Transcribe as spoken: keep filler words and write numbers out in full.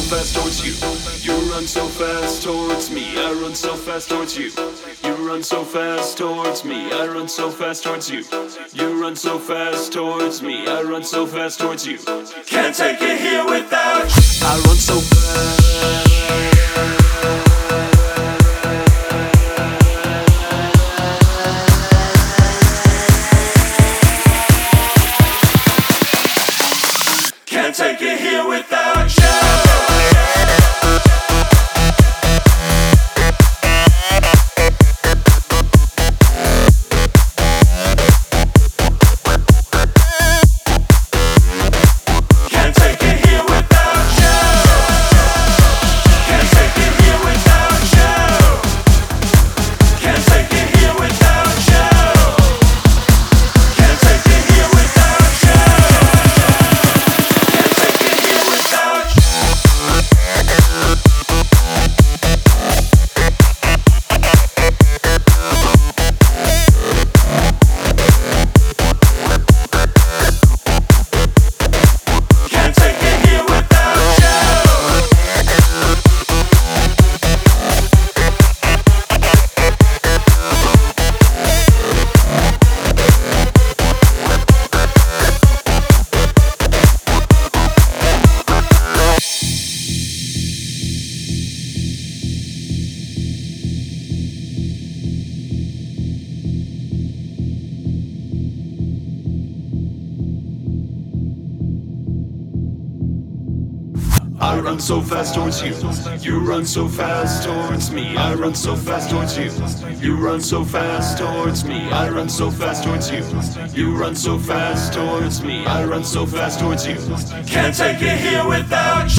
fast towards you. You run so fast towards me. I run so fast towards you. You run so fast towards me. I run so fast towards you. You run so fast towards me. I run so fast towards you. Can't take it here without you. I run so fast. Can't take it here without you. Can't take it here without you. Can't take it here without you. Can't take it here without you. Can't take it here without you. I run so fast towards you. You run so fast towards me. I run so fast towards you. You run so fast towards me. I run so fast towards you. You run so fast towards me. I run so fast towards you. Can't take it here without you.